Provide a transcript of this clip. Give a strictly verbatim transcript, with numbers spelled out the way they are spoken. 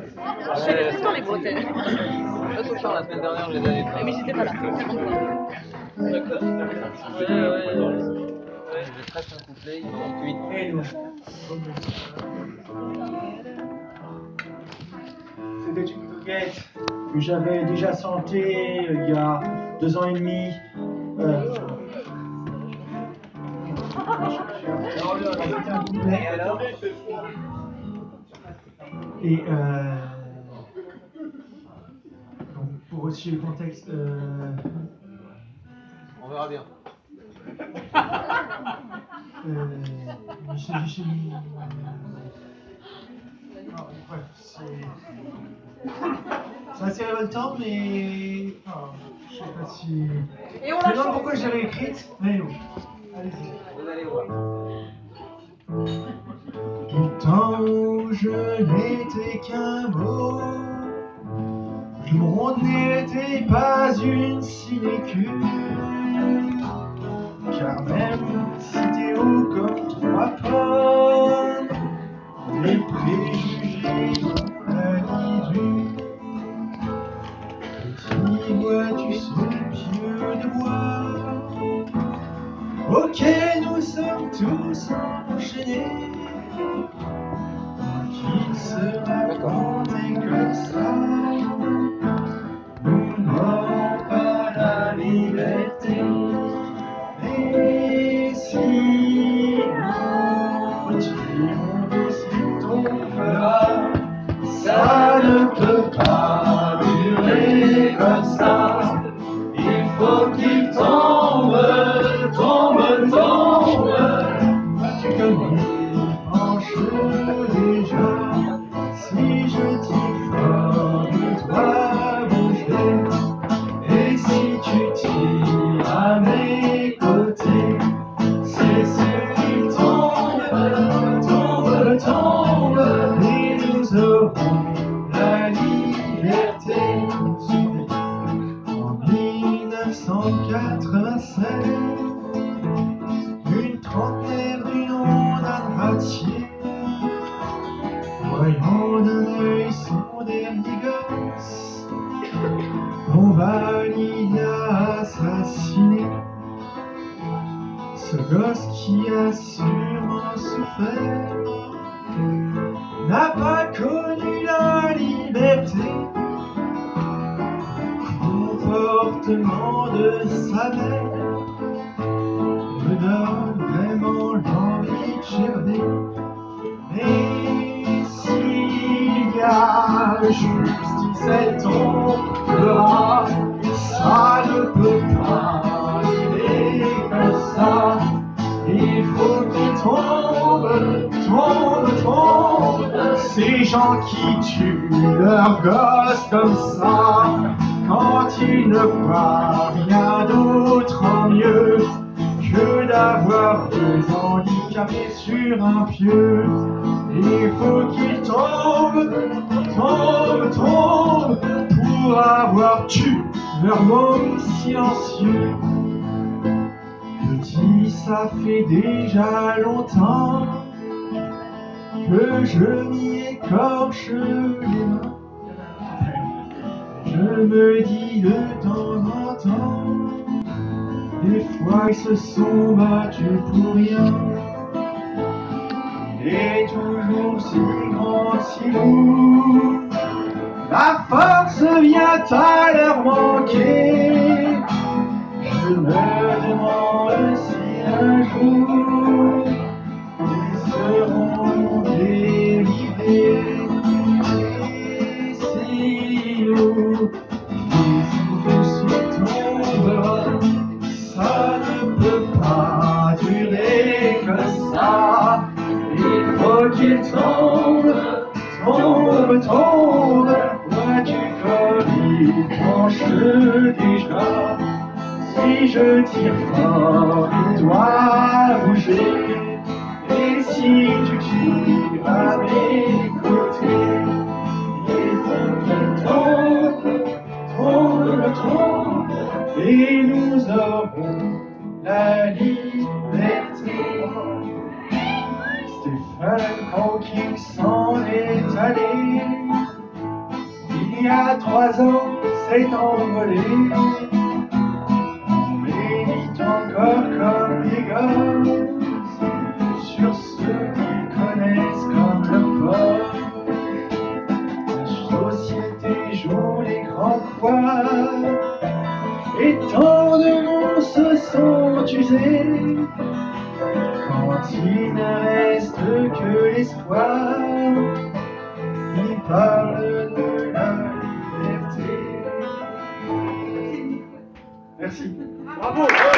Je fais tout le temps les bretelles. La semaine dernière, je les avais fait. Mais j'étais pas là. D'accord. Ouais, ouais, ouais. J'ai presque un couplet, il manque huit. C'était une coquette que j'avais déjà sentée il y a deux ans et demi. Euh, C'était un couplet. Et euh, donc pour aussi le contexte. Euh, On verra bien. euh, Michel Michel. Ah, bref, c'est. C'est assez révoltant, mais. Ah, je sais pas si. Et on Je la me demande chante. pourquoi je l'avais écrite, mais bon. Allez-y. Vous allez voir. Du temps où je n'étais qu'un mot, le monde n'était pas une sinécure. Car même si t'es haut comme trois pommes, les préjugés ont la vie dure. Petit vois-tu ce pieu de bois auquel nous sommes tous enchaînés? Qu'il sera planté comme ça, nous n'aurons pas la liberté. Et si nous tirons tous vite, on fera. Ça ne peut pas durer comme ça. Il faut qu'il tombe, tombe, tombe. Tu connais les manches déjà. Si je tire fort, il doit bouger. Et si tu tires à mes côtés, c'est ce qui tombe, tombe, tombe. Et nous aurons la liberté. En mille neuf cent quatre-vingt-sept, une trentenaire du nom d'Andratier, voyant d'un œil son dernier gosse, on va l'y a assassiné. Ce gosse qui a sûrement souffert n'a pas connu la liberté. Comportement de sa mère me donne vraiment l'envie de gerber. Mais s'il y a justice, elle tombera. Ça ne peut pas arriver comme ça. Il faut qu'il tombe, tombe, tombe. Ces gens qui tuent leurs gosses comme ça, quand ils ne voient rien d'autre en mieux que d'avoir deux handicapés sur un pieu. Il faut qu'ils tombent, tombent, tombent pour avoir tué leur môme silencieux. Petit, ça fait déjà longtemps que je m'y écorche les mains. Je me dis de temps en temps, des fois ils se sont battus pour rien. Il est toujours si grand, si lourd, la force vient à leur manquer. Je me demande si un jour ils seront délivrés. Et si nous disons tous tombera, ça ne peut pas durer comme ça. Il faut qu'il tombe, tombe, tombe. Vois-tu comme il penche déjà? Si je tire fort, il doit bouger. Et si tu tires à mes côtés, il faut qu'il tombe, tombe, tombe. Et nous aurons la liberté. Stephen Hawking s'en est allé y a trois ans s'est envolé. On médite encore comme des gosses sur ceux qu'ils connaissent comme leur poche. La société joue les grands poids et tant de noms se sont usés. Quand il ne reste que l'espoir, il parle de la liberté. Merci. Bravo.